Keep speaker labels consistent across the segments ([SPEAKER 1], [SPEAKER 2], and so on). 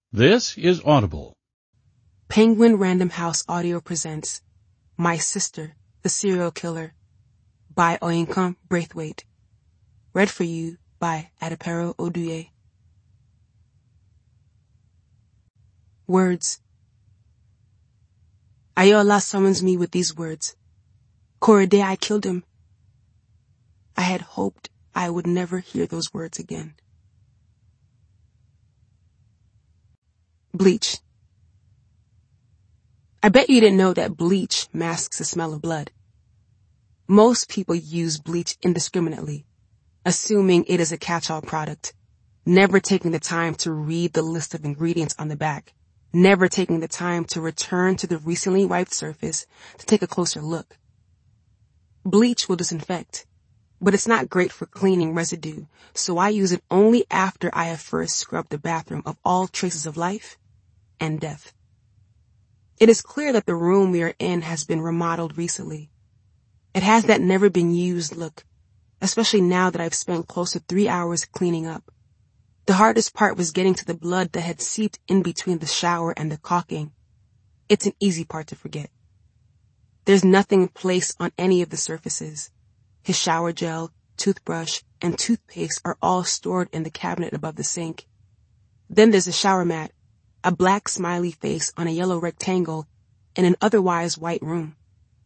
[SPEAKER 1] This is Audible.
[SPEAKER 2] Penguin Random House Audio presents My Sister, the Serial Killer by Oyinkan Braithwaite. Read for you by Adepero Oduye. Words. Ayola summons me with these words. Korede, I killed him. I had hoped I would never hear those words again. Bleach. I bet you didn't know that bleach masks the smell of blood. Most people use bleach indiscriminately, assuming it is a catch-all product, never taking the time to read the list of ingredients on the back, never taking the time to return to the recently wiped surface to take a closer look. Bleach will disinfect, but it's not great for cleaning residue, so I use it only after I have first scrubbed the bathroom of all traces of life and death. It is clear that the room we are in has been remodeled recently. It has that never-been-used look, especially now that I've spent close to 3 hours cleaning up. The hardest part was getting to the blood that had seeped in between the shower and the caulking. It's an easy part to forget. There's nothing placed on any of the surfaces. His shower gel, toothbrush, and toothpaste are all stored in the cabinet above the sink. Then there's a shower mat, a black smiley face on a yellow rectangle in an otherwise white room.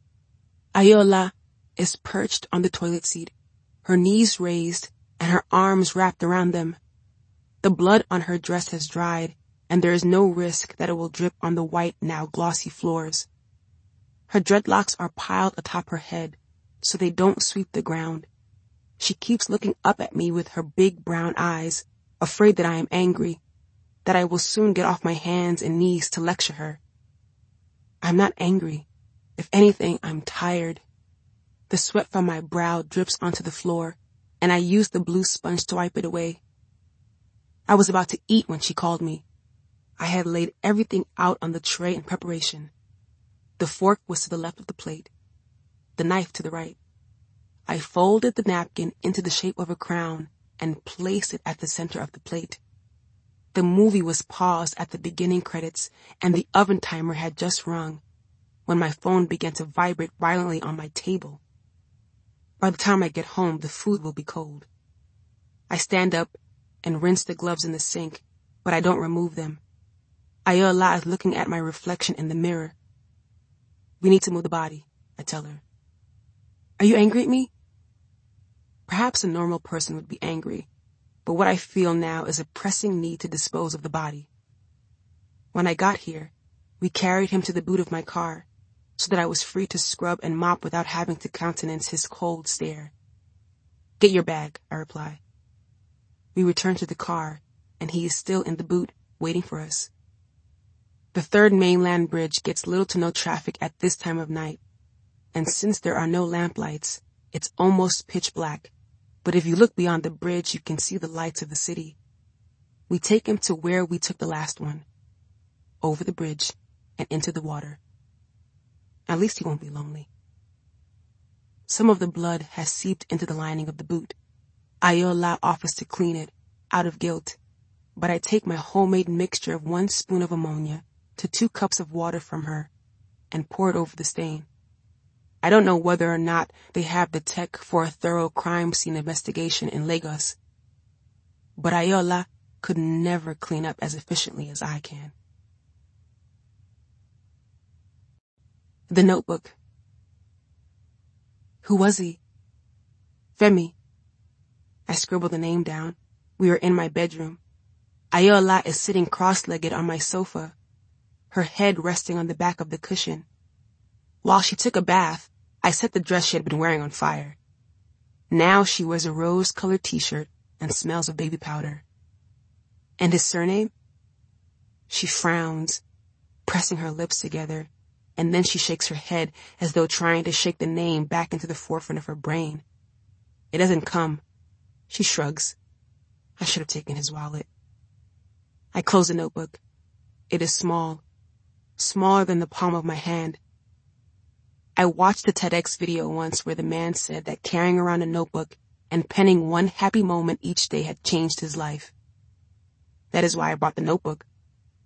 [SPEAKER 2] Ayola is perched on the toilet seat, her knees raised and her arms wrapped around them. The blood on her dress has dried, and there is no risk that it will drip on the white, now glossy floors. Her dreadlocks are piled atop her head, so they don't sweep the ground. She keeps looking up at me with her big brown eyes, afraid that I am angry, that I will soon get off my hands and knees to lecture her. I'm not angry. If anything, I'm tired. The sweat from my brow drips onto the floor, and I use the blue sponge to wipe it away. I was about to eat when she called me. I had laid everything out on the tray in preparation. The fork was to the left of the plate, the knife to the right. I folded the napkin into the shape of a crown and placed it at the center of the plate. The movie was paused at the beginning credits, and the oven timer had just rung when my phone began to vibrate violently on my table. By the time I get home, the food will be cold. I stand up and rinse the gloves in the sink, but I don't remove them. Ayola is looking at my reflection in the mirror. We need to move the body, I tell her. Are you angry at me? Perhaps a normal person would be angry, but what I feel now is a pressing need to dispose of the body. When I got here, we carried him to the boot of my car, so that I was free to scrub and mop without having to countenance his cold stare. Get your bag, I reply. We return to the car, and he is still in the boot, waiting for us. The third mainland bridge gets little to no traffic at this time of night, and since there are no lamplights, it's almost pitch black, but if you look beyond the bridge, you can see the lights of the city. We take him to where we took the last one, over the bridge and into the water. At least he won't be lonely. Some of the blood has seeped into the lining of the boot. Ayola offers to clean it, out of guilt, but I take my homemade mixture of 1 spoon of ammonia to 2 cups of water from her and pour it over the stain. I don't know whether or not they have the tech for a thorough crime scene investigation in Lagos, but Ayola could never clean up as efficiently as I can. The Notebook. Who was he? Femi. I scribbled the name down. We are in my bedroom. Ayola is sitting cross-legged on my sofa, her head resting on the back of the cushion. While she took a bath, I set the dress she had been wearing on fire. Now she wears a rose-colored t-shirt and smells of baby powder. And his surname? She frowns, pressing her lips together, and then she shakes her head as though trying to shake the name back into the forefront of her brain. It doesn't come. She shrugs. I should have taken his wallet. I close the notebook. It is small, smaller than the palm of my hand. I watched a TEDx video once where the man said that carrying around a notebook and penning one happy moment each day had changed his life. That is why I bought the notebook.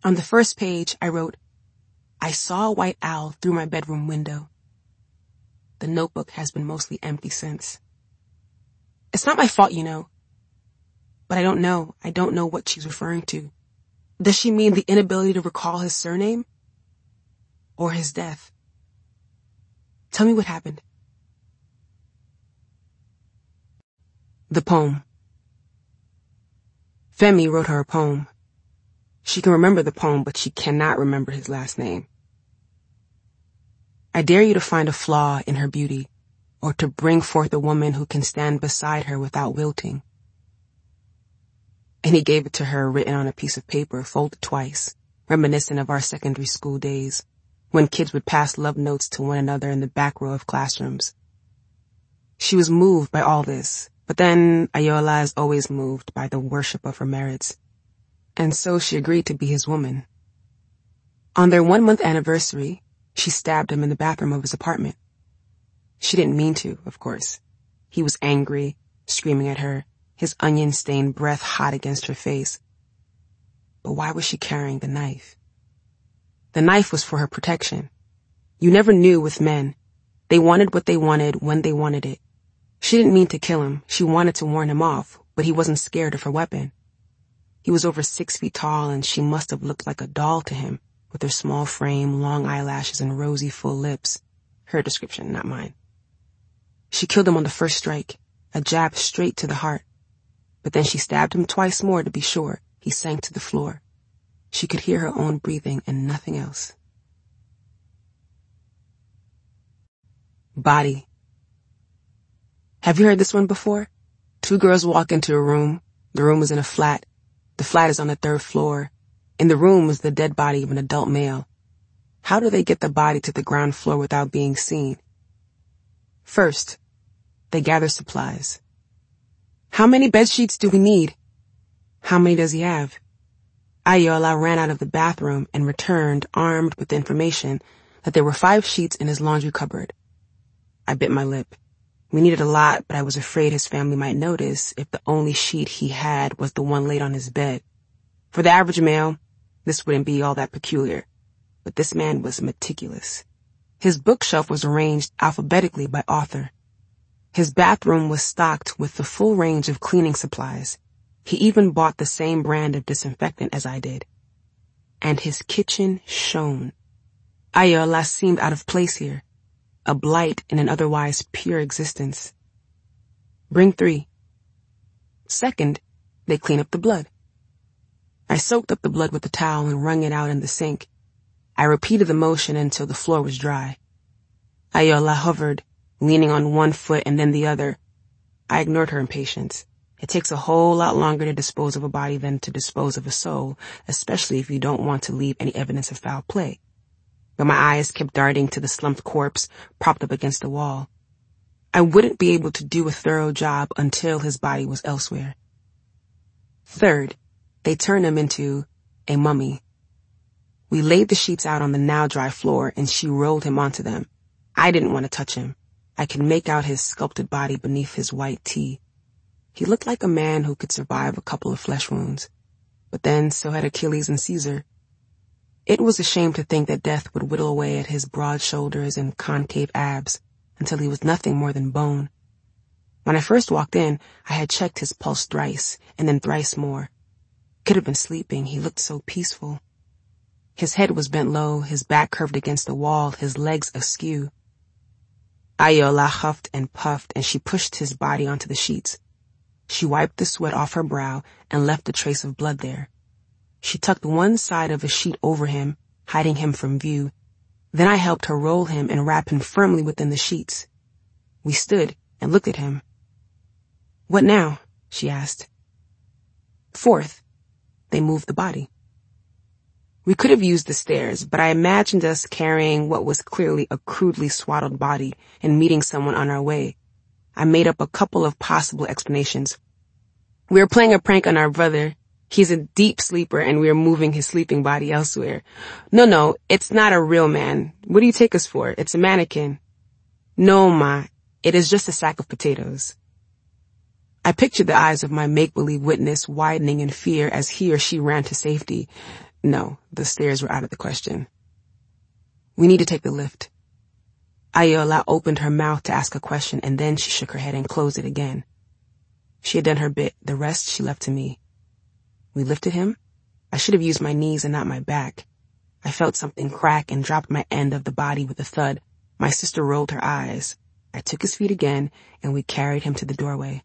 [SPEAKER 2] On the first page, I wrote, "I saw a white owl through my bedroom window." The notebook has been mostly empty since. It's not my fault, you know. But I don't know. I don't know what she's referring to. Does she mean the inability to recall his surname? Or his death? Tell me what happened. The poem. Femi wrote her a poem. She can remember the poem, but she cannot remember his last name. I dare you to find a flaw in her beauty, or to bring forth a woman who can stand beside her without wilting. And he gave it to her written on a piece of paper, folded twice, reminiscent of our secondary school days, when kids would pass love notes to one another in the back row of classrooms. She was moved by all this, but then Ayola is always moved by the worship of her merits. And so she agreed to be his woman. On their 1-month anniversary, she stabbed him in the bathroom of his apartment. She didn't mean to, of course. He was angry, screaming at her, his onion-stained breath hot against her face. But why was she carrying the knife? The knife was for her protection. You never knew with men. They wanted what they wanted when they wanted it. She didn't mean to kill him. She wanted to warn him off, but he wasn't scared of her weapon. He was over 6 feet tall, and she must have looked like a doll to him, with her small frame, long eyelashes, and rosy, full lips. Her description, not mine. She killed him on the first strike, a jab straight to the heart. But then she stabbed him twice more to be sure. He sank to the floor. She could hear her own breathing and nothing else. Body. Have you heard this one before? 2 girls walk into a room. The room is in a flat. The flat is on the 3rd floor. In the room is the dead body of an adult male. How do they get the body to the ground floor without being seen? First, they gather supplies. How many bed sheets do we need? How many does he have? Ayola ran out of the bathroom and returned armed with the information that there were 5 sheets in his laundry cupboard. I bit my lip. We needed a lot, but I was afraid his family might notice if the only sheet he had was the one laid on his bed. For the average male, this wouldn't be all that peculiar. But this man was meticulous. His bookshelf was arranged alphabetically by author. His bathroom was stocked with the full range of cleaning supplies. He even bought the same brand of disinfectant as I did. And his kitchen shone. Ayola seemed out of place here. A blight in an otherwise pure existence. Bring 3. Second, they clean up the blood. I soaked up the blood with a towel and wrung it out in the sink. I repeated the motion until the floor was dry. Ayola hovered, leaning on one foot and then the other. I ignored her impatience. It takes a whole lot longer to dispose of a body than to dispose of a soul, especially if you don't want to leave any evidence of foul play. But my eyes kept darting to the slumped corpse propped up against the wall. I wouldn't be able to do a thorough job until his body was elsewhere. Third, they turned him into a mummy. We laid the sheets out on the now dry floor and she rolled him onto them. I didn't want to touch him. I could make out his sculpted body beneath his white tee. He looked like a man who could survive a couple of flesh wounds. But then so had Achilles and Caesar. It was a shame to think that death would whittle away at his broad shoulders and concave abs until he was nothing more than bone. When I first walked in, I had checked his pulse thrice and then thrice more. Could have been sleeping. He looked so peaceful. His head was bent low, his back curved against the wall, his legs askew. Ayola huffed and puffed, and she pushed his body onto the sheets. She wiped the sweat off her brow and left a trace of blood there. She tucked one side of a sheet over him, hiding him from view. Then I helped her roll him and wrap him firmly within the sheets. We stood and looked at him. "What now?" she asked. Fourth, they moved the body. We could have used the stairs, but I imagined us carrying what was clearly a crudely swaddled body and meeting someone on our way. I made up a couple of possible explanations. We were playing a prank on our brother. He's a deep sleeper and we are moving his sleeping body elsewhere. No, it's not a real man. What do you take us for? It's a mannequin. No, Ma, it is just a sack of potatoes. I pictured the eyes of my make-believe witness widening in fear as he or she ran to safety. No, the stairs were out of the question. We need to take the lift. Ayola opened her mouth to ask a question, and then she shook her head and closed it again. She had done her bit. The rest she left to me. We lifted him. I should have used my knees and not my back. I felt something crack and dropped my end of the body with a thud. My sister rolled her eyes. I took his feet again, and we carried him to the doorway.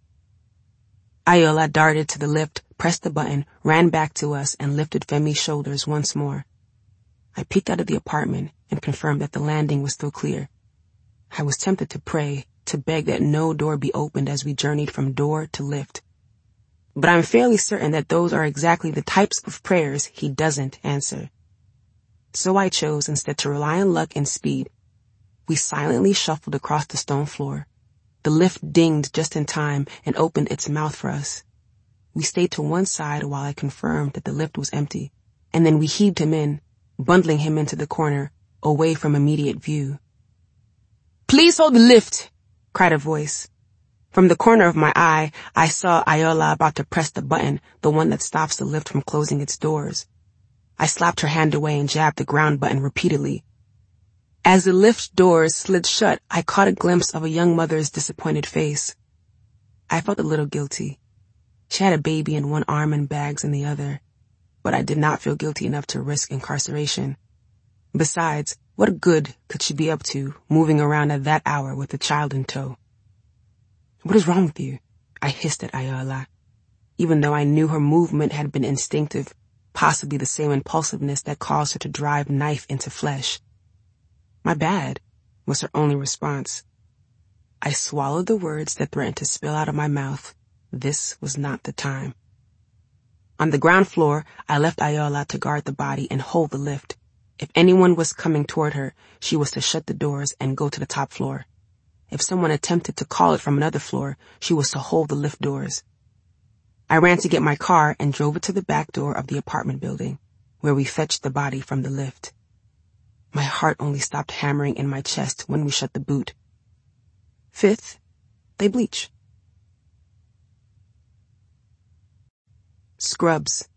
[SPEAKER 2] Ayola darted to the lift, pressed the button, ran back to us, and lifted Femi's shoulders once more. I peeked out of the apartment and confirmed that the landing was still clear. I was tempted to pray, to beg that no door be opened as we journeyed from door to lift. But I'm fairly certain that those are exactly the types of prayers he doesn't answer. So I chose instead to rely on luck and speed. We silently shuffled across the stone floor. The lift dinged just in time and opened its mouth for us. We stayed to one side while I confirmed that the lift was empty, and then we heaved him in, bundling him into the corner, away from immediate view. "Please hold the lift," cried a voice. From the corner of my eye, I saw Ayola about to press the button, the one that stops the lift from closing its doors. I slapped her hand away and jabbed the ground button repeatedly. As the lift doors slid shut, I caught a glimpse of a young mother's disappointed face. I felt a little guilty. She had a baby in one arm and bags in the other, but I did not feel guilty enough to risk incarceration. Besides, what good could she be up to, moving around at that hour with a child in tow? "What is wrong with you?" I hissed at Ayola, even though I knew her movement had been instinctive, possibly the same impulsiveness that caused her to drive knife into flesh. "My bad," was her only response. I swallowed the words that threatened to spill out of my mouth. This was not the time. On the ground floor, I left Ayola to guard the body and hold the lift. If anyone was coming toward her, she was to shut the doors and go to the top floor. If someone attempted to call it from another floor, she was to hold the lift doors. I ran to get my car and drove it to the back door of the apartment building, where we fetched the body from the lift. My heart only stopped hammering in my chest when we shut the boot. Fifth, they bleach. Scrubs.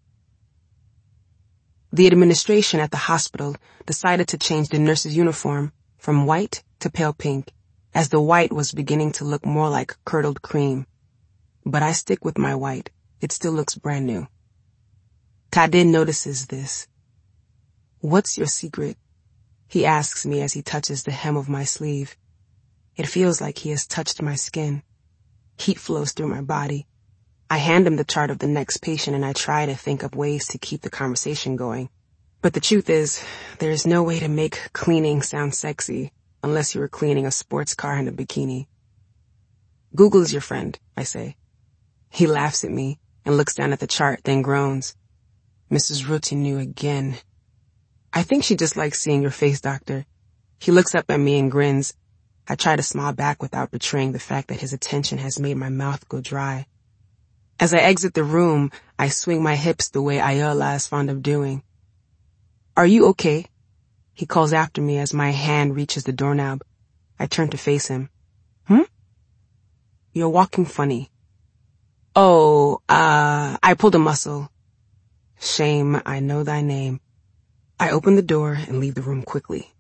[SPEAKER 2] The administration at the hospital decided to change the nurse's uniform from white to pale pink, as the white was beginning to look more like curdled cream. But I stick with my white. It still looks brand new. Tade notices this. "What's your secret?" he asks me as he touches the hem of my sleeve. It feels like he has touched my skin. Heat flows through my body. I hand him the chart of the next patient and I try to think of ways to keep the conversation going. But the truth is, there is no way to make cleaning sound sexy unless you are cleaning a sports car in a bikini. "Google is your friend," I say. He laughs at me and looks down at the chart, then groans. "Mrs. Routinu again. I think she just likes seeing your face, doctor." He looks up at me and grins. I try to smile back without betraying the fact that his attention has made my mouth go dry. As I exit the room, I swing my hips the way Ayola is fond of doing. "Are you okay?" He calls after me as my hand reaches the doorknob. I turn to face him. "You're walking funny." "Oh, I pulled a muscle." "Shame, I know thy name." I open the door and leave the room quickly.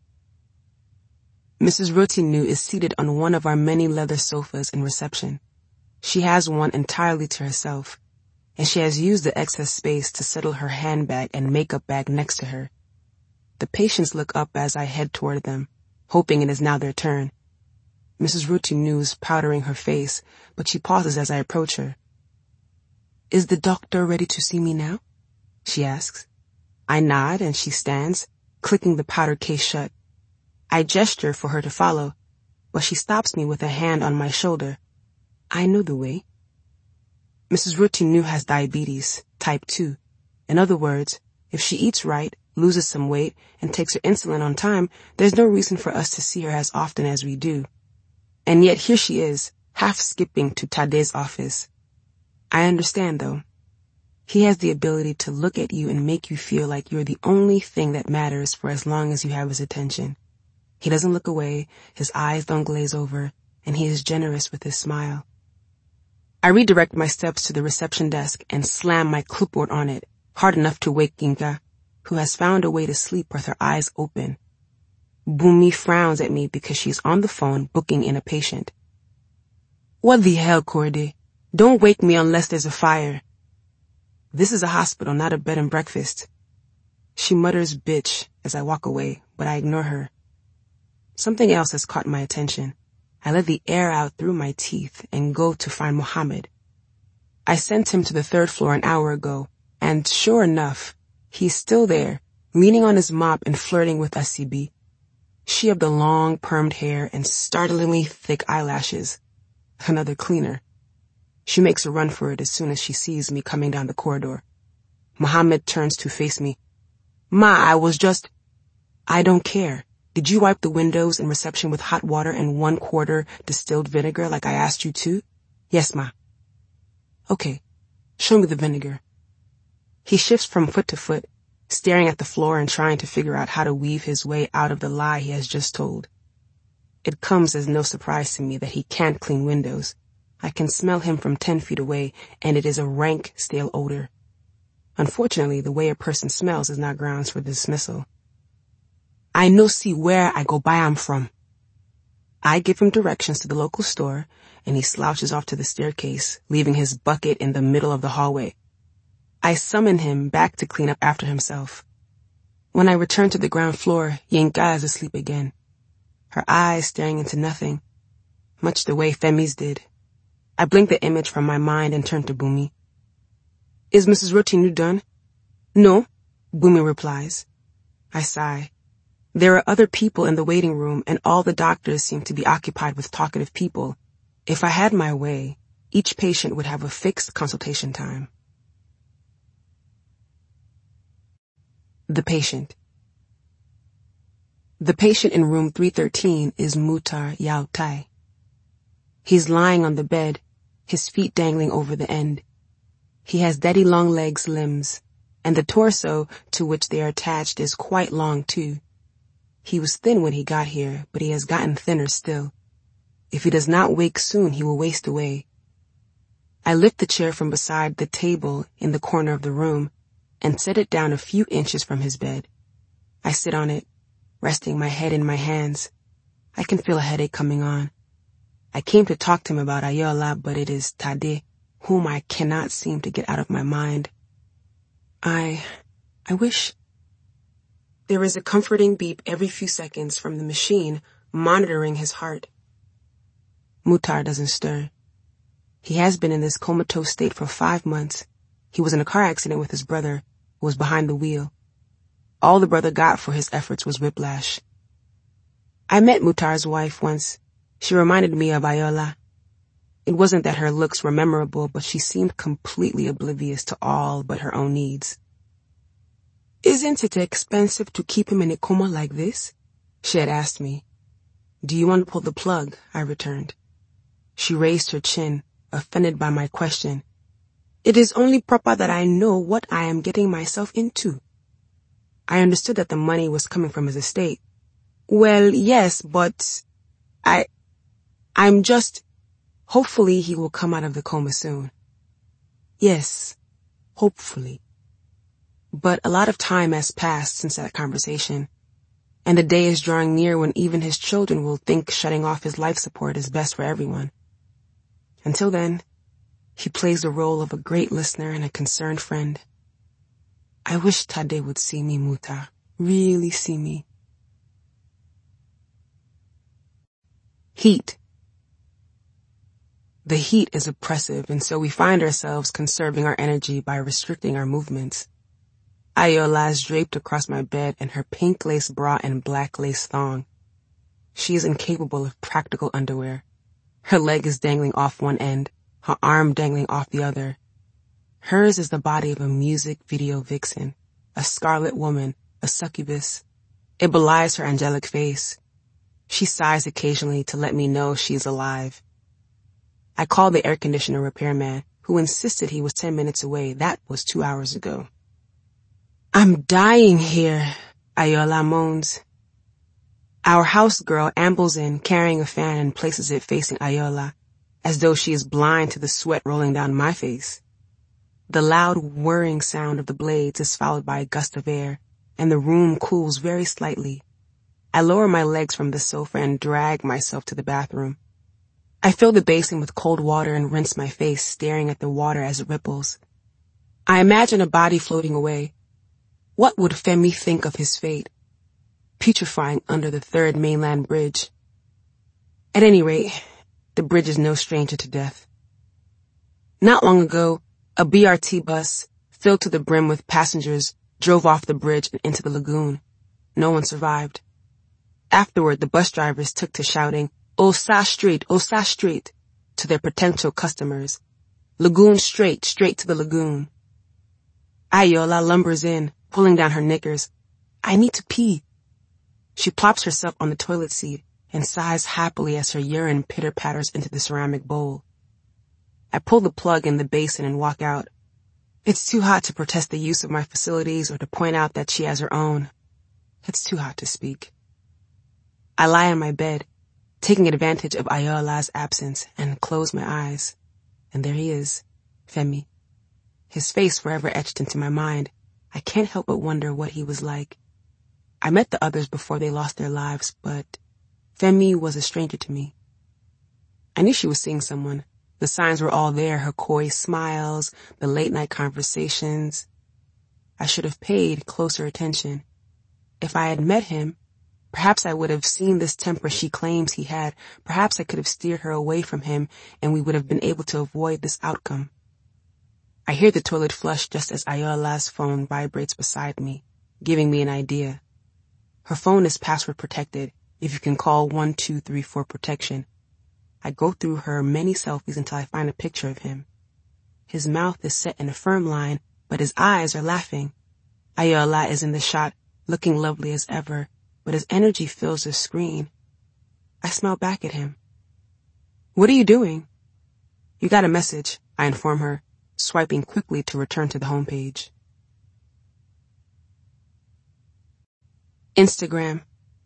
[SPEAKER 2] Mrs. Routinu is seated on one of our many leather sofas in reception. She has one entirely to herself, and she has used the excess space to settle her handbag and makeup bag next to her. The patients look up as I head toward them, hoping it is now their turn. Mrs. Routinu is powdering her face, but she pauses as I approach her. "Is the doctor ready to see me now?" she asks. I nod and she stands, clicking the powder case shut. I gesture for her to follow, but she stops me with a hand on my shoulder. "I know the way." Mrs. Routinu has diabetes, type 2. In other words, if she eats right, loses some weight, and takes her insulin on time, there's no reason for us to see her as often as we do. And yet here she is, half skipping to Tade's office. I understand, though. He has the ability to look at you and make you feel like you're the only thing that matters for as long as you have his attention. He doesn't look away, his eyes don't glaze over, and he is generous with his smile. I redirect my steps to the reception desk and slam my clipboard on it, hard enough to wake Ginka. who has found a way to sleep with her eyes open. Bumi frowns at me because she's on the phone booking in a patient. What the hell, Cordy? Don't wake me unless there's a fire. This is a hospital, not a bed and breakfast. She mutters bitch as I walk away, but I ignore her. Something else has caught my attention. I let the air out through my teeth and go to find Mohammed. I sent him to the 3rd floor an hour ago, and sure enough, he's still there, leaning on his mop and flirting with Asibi. She of the long, permed hair and startlingly thick eyelashes. Another cleaner. She makes a run for it as soon as she sees me coming down the corridor. Mohammed turns to face me. Ma, I don't care. Did you wipe the windows in reception with hot water and 1/4 distilled vinegar like I asked you to? Yes, ma. Okay, show me the vinegar. He shifts from foot to foot, staring at the floor and trying to figure out how to weave his way out of the lie he has just told. It comes as no surprise to me that he can't clean windows. I can smell him from 10 feet away, and it is a rank, stale odor. Unfortunately, the way a person smells is not grounds for dismissal. I no see where I go buy 'em from. I give him directions to the local store, and he slouches off to the staircase, leaving his bucket in the middle of the hallway. I summon him back to clean up after himself. When I return to the ground floor, Yinka is asleep again, her eyes staring into nothing, much the way Femi's did. I blink the image from my mind and turn to Bumi. Is Mrs. Rotinu done? No, Bumi replies. I sigh. There are other people in the waiting room, and all the doctors seem to be occupied with talkative people. If I had my way, each patient would have a fixed consultation time. The patient. The patient in room 313 is Muhtar Yautai. He's lying on the bed, his feet dangling over the end. He has daddy-long-legs limbs, and the torso to which they are attached is quite long too. He was thin when he got here, but he has gotten thinner still. If he does not wake soon, he will waste away. I lift the chair from beside the table in the corner of the room and set it down a few inches from his bed. I sit on it, resting my head in my hands. I can feel a headache coming on. I came to talk to him about Ayola, but it is Tade, whom I cannot seem to get out of my mind. I wish... There is a comforting beep every few seconds from the machine monitoring his heart. Muhtar doesn't stir. He has been in this comatose state for 5 months. He was in a car accident with his brother, who was behind the wheel. All the brother got for his efforts was whiplash. I met Muhtar's wife once. She reminded me of Ayola. It wasn't that her looks were memorable, but she seemed completely oblivious to all but her own needs. Isn't it expensive to keep him in a coma like this? She had asked me. Do you want to pull the plug? I returned. She raised her chin, offended by my question. It is only proper that I know what I am getting myself into. I understood that the money was coming from his estate. Well, yes, but I'm just... Hopefully he will come out of the coma soon. Yes, hopefully. But a lot of time has passed since that conversation, and the day is drawing near when even his children will think shutting off his life support is best for everyone. Until then, he plays the role of a great listener and a concerned friend. I wish Tade would see me, Muhtar. Really see me. Heat. The heat is oppressive, and so we find ourselves conserving our energy by restricting our movements. Ayola is draped across my bed in her pink lace bra and black lace thong. She is incapable of practical underwear. Her leg is dangling off one end, her arm dangling off the other. Hers is the body of a music video vixen, a scarlet woman, a succubus. It belies her angelic face. She sighs occasionally to let me know she is alive. I called the air conditioner repairman, who insisted he was 10 minutes away. That was 2 hours ago. I'm dying here, Ayola moans. Our house girl ambles in, carrying a fan, and places it facing Ayola, as though she is blind to the sweat rolling down my face. The loud whirring sound of the blades is followed by a gust of air, and the room cools very slightly. I lower my legs from the sofa and drag myself to the bathroom. I fill the basin with cold water and rinse my face, staring at the water as it ripples. I imagine a body floating away. What would Femi think of his fate? Putrefying under the third mainland bridge. At any rate, the bridge is no stranger to death. Not long ago, a BRT bus, filled to the brim with passengers, drove off the bridge and into the lagoon. No one survived. Afterward, the bus drivers took to shouting, Osa Street, Osa Street, to their potential customers. Lagoon straight to the lagoon. Ayola lumbers in, pulling down her knickers. I need to pee. She plops herself on the toilet seat and sighs happily as her urine pitter-patters into the ceramic bowl. I pull the plug in the basin and walk out. It's too hot to protest the use of my facilities or to point out that she has her own. It's too hot to speak. I lie on my bed, taking advantage of Ayola's absence, and close my eyes. And there he is, Femi. His face forever etched into my mind. I can't help but wonder what he was like. I met the others before they lost their lives, but Femi was a stranger to me. I knew she was seeing someone. The signs were all there, her coy smiles, the late-night conversations. I should have paid closer attention. If I had met him, perhaps I would have seen this temper she claims he had. Perhaps I could have steered her away from him, and we would have been able to avoid this outcome. I hear the toilet flush just as Ayola's phone vibrates beside me, giving me an idea. Her phone is password protected, if you can call 1234 protection. I go through her many selfies until I find a picture of him. His mouth is set in a firm line, but his eyes are laughing. Ayola is in the shot, looking lovely as ever, but his energy fills the screen. I smile back at him. What are you doing? You got a message, I inform her, swiping quickly to return to the homepage. Instagram.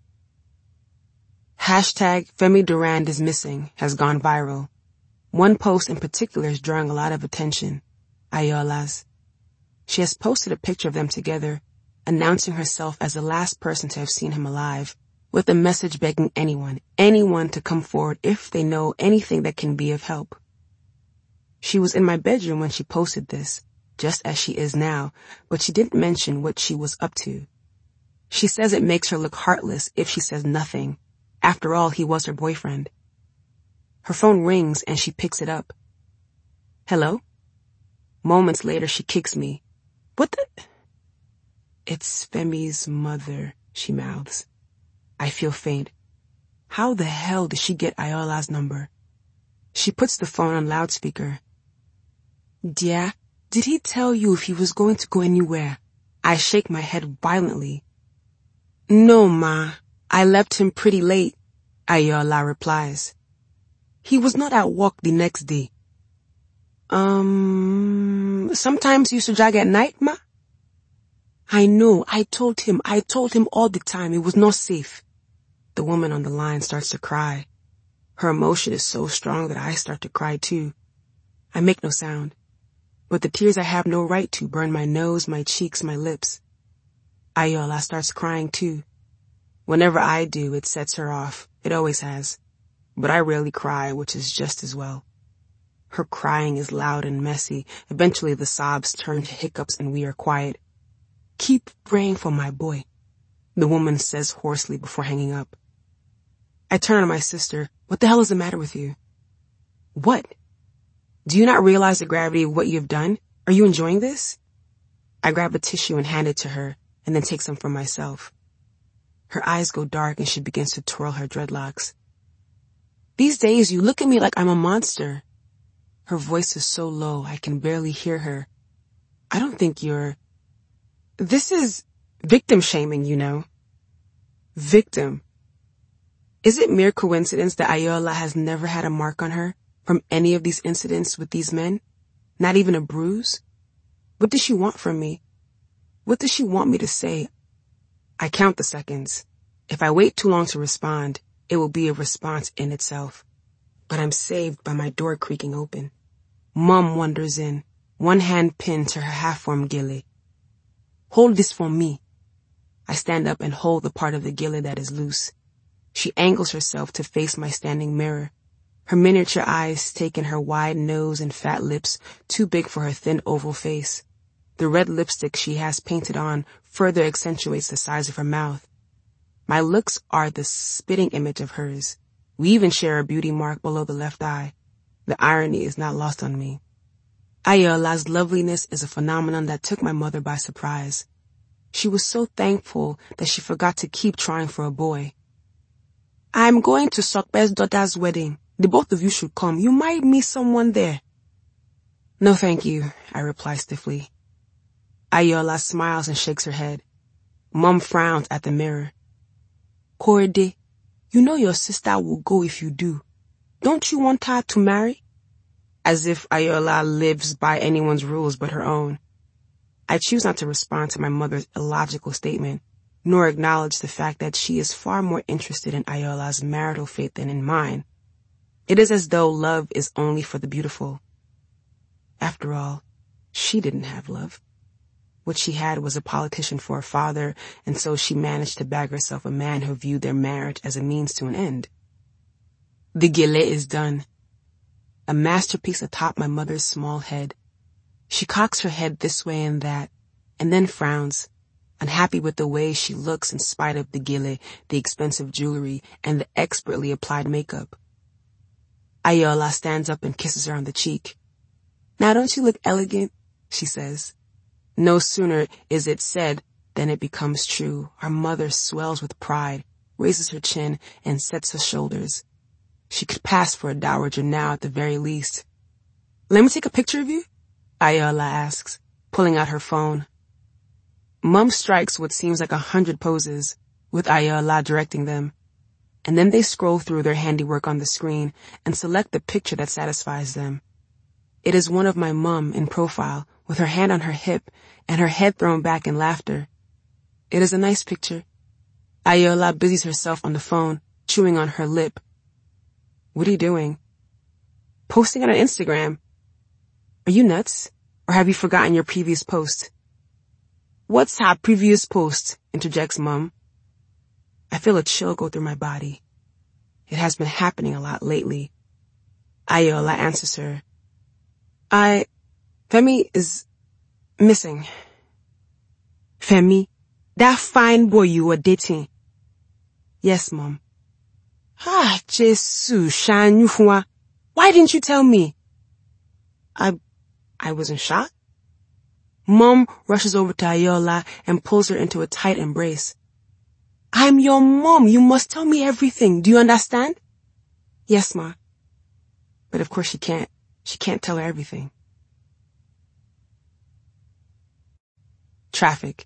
[SPEAKER 2] Hashtag Femi Durand is missing has gone viral. One post in particular is drawing a lot of attention. Ayola's. She has posted a picture of them together, announcing herself as the last person to have seen him alive, with a message begging anyone to come forward if they know anything that can be of help. She was in my bedroom when she posted this, just as she is now, but she didn't mention what she was up to. She says it makes her look heartless if she says nothing. After all, he was her boyfriend. Her phone rings and she picks it up. Hello? Moments later, she kicks me. What the? It's Femi's mother, she mouths. I feel faint. How the hell did she get Ayola's number? She puts the phone on loudspeaker. Dear, did he tell you if he was going to go anywhere? I shake my head violently. No, Ma. I left him pretty late, Ayola replies. He was not at work the next day. Sometimes you used to jog at night, Ma? I know, I told him all the time it was not safe. The woman on the line starts to cry. Her emotion is so strong that I start to cry too. I make no sound, but the tears I have no right to burn my nose, my cheeks, my lips. Ayola starts crying too. Whenever I do, it sets her off. It always has. But I rarely cry, which is just as well. Her crying is loud and messy. Eventually the sobs turn to hiccups and we are quiet. Keep praying for my boy, the woman says hoarsely before hanging up. I turn on my sister. What the hell is the matter with you? What? Do you not realize the gravity of what you have done? Are you enjoying this? I grab a tissue and hand it to her, and then take some for myself. Her eyes go dark and she begins to twirl her dreadlocks. These days you look at me like I'm a monster. Her voice is so low I can barely hear her. I don't think you're... This is victim shaming, you know. Victim. Is it mere coincidence that Ayola has never had a mark on her from any of these incidents with these men? Not even a bruise? What does she want from me? What does she want me to say? I count the seconds. If I wait too long to respond, it will be a response in itself. But I'm saved by my door creaking open. Mom wanders in, one hand pinned to her half-formed gilly. Hold this for me. I stand up and hold the part of the gilly that is loose. She angles herself to face my standing mirror. Her miniature eyes take in her wide nose and fat lips, too big for her thin oval face. The red lipstick she has painted on further accentuates the size of her mouth. My looks are the spitting image of hers. We even share a beauty mark below the left eye. The irony is not lost on me. Ayola's loveliness is a phenomenon that took my mother by surprise. She was so thankful that she forgot to keep trying for a boy. I'm going to Sokpe's daughter's wedding. The both of you should come. You might meet someone there. No, thank you, I reply stiffly. Ayola smiles and shakes her head. Mom frowns at the mirror. Korede, you know your sister will go if you do. Don't you want her to marry? As if Ayola lives by anyone's rules but her own. I choose not to respond to my mother's illogical statement, nor acknowledge the fact that she is far more interested in Ayola's marital fate than in mine. It is as though love is only for the beautiful. After all, she didn't have love. What she had was a politician for a father, and so she managed to bag herself a man who viewed their marriage as a means to an end. The gele is done. A masterpiece atop my mother's small head. She cocks her head this way and that, and then frowns, unhappy with the way she looks in spite of the gele, the expensive jewelry, and the expertly applied makeup. Ayola stands up and kisses her on the cheek. Now don't you look elegant? She says. No sooner is it said than it becomes true. Our mother swells with pride, raises her chin, and sets her shoulders. She could pass for a dowager now at the very least. Let me take a picture of you? Ayola asks, pulling out her phone. Mom strikes what seems like 100 poses, with Ayola directing them. And then they scroll through their handiwork on the screen and select the picture that satisfies them. It is one of my mom in profile, with her hand on her hip and her head thrown back in laughter. It is a nice picture. Ayola busies herself on the phone, chewing on her lip. What are you doing? Posting it on Instagram. Are you nuts? Or have you forgotten your previous post? What's her previous post? Interjects Mom. I feel a chill go through my body. It has been happening a lot lately. Ayola answers her. Femi is missing. Femi, that fine boy you were dating. Yes, Mom. Jesus, Shanyufwa. Why didn't you tell me? I was in shock. Mom rushes over to Ayola and pulls her into a tight embrace. I'm your mom. You must tell me everything. Do you understand? Yes, Ma. But of course she can't. She can't tell her everything. Traffic.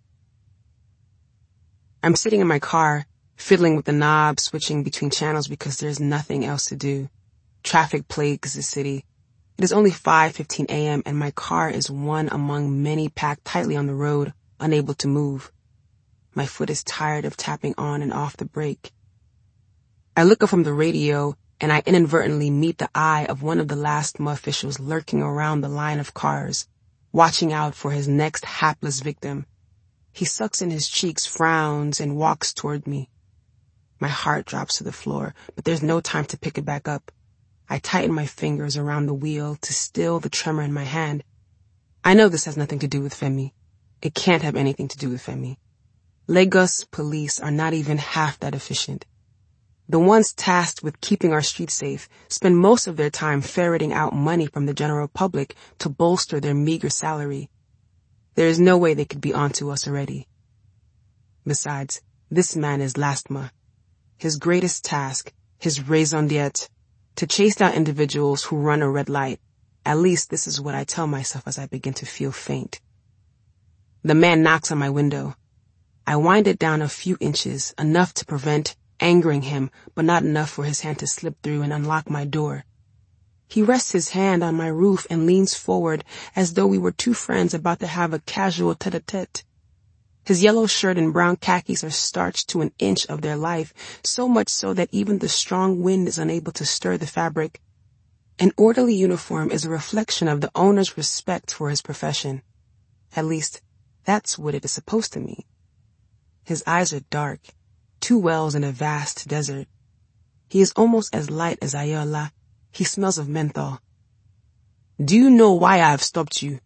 [SPEAKER 2] I'm sitting in my car, fiddling with the knob, switching between channels because there's nothing else to do. Traffic plagues the city. It is only 5:15 a.m. and my car is one among many packed tightly on the road, unable to move. My foot is tired of tapping on and off the brake. I look up from the radio and I inadvertently meet the eye of one of the LASTMA officials lurking around the line of cars, watching out for his next hapless victim. He sucks in his cheeks, frowns, and walks toward me. My heart drops to the floor, but there's no time to pick it back up. I tighten my fingers around the wheel to still the tremor in my hand. I know this has nothing to do with Femi. It can't have anything to do with Femi. Lagos police are not even half that efficient. The ones tasked with keeping our streets safe spend most of their time ferreting out money from the general public to bolster their meager salary. There is no way they could be onto us already. Besides, this man is LASTMA. His greatest task, his raison d'etre, to chase down individuals who run a red light. At least this is what I tell myself as I begin to feel faint. The man knocks on my window. I wind it down a few inches, enough to prevent angering him, but not enough for his hand to slip through and unlock my door. He rests his hand on my roof and leans forward as though we were two friends about to have a casual tete-a-tete. His yellow shirt and brown khakis are starched to an inch of their life, so much so that even the strong wind is unable to stir the fabric. An orderly uniform is a reflection of the owner's respect for his profession. At least, that's what it is supposed to mean. His eyes are dark, 2 wells in a vast desert. He is almost as light as Ayola. He smells of menthol. Do you know why I have stopped you?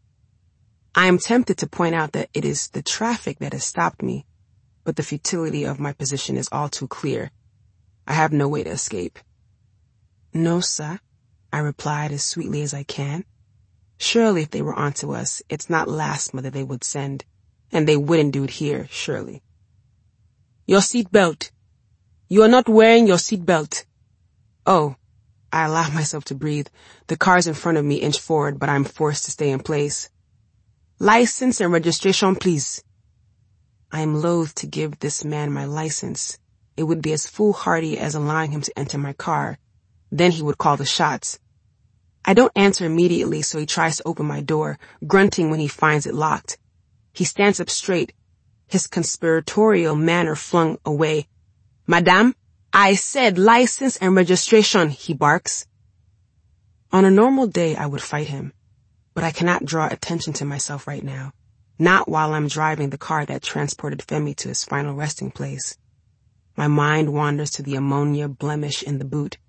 [SPEAKER 2] I am tempted to point out that it is the traffic that has stopped me, but the futility of my position is all too clear. I have no way to escape. No, sir, I replied as sweetly as I can. Surely if they were onto us, it's not LASTMA that they would send, and they wouldn't do it here, surely. Your seatbelt. You are not wearing your seatbelt. Oh, I allow myself to breathe. The cars in front of me inch forward, but I'm forced to stay in place. License and registration, please. I am loath to give this man my license. It would be as foolhardy as allowing him to enter my car. Then he would call the shots. I don't answer immediately, so he tries to open my door, grunting when he finds it locked. He stands up straight, his conspiratorial manner flung away. Madame, I said license and registration, he barks. On a normal day, I would fight him, but I cannot draw attention to myself right now, not while I'm driving the car that transported Femi to his final resting place. My mind wanders to the ammonia blemish in the boot.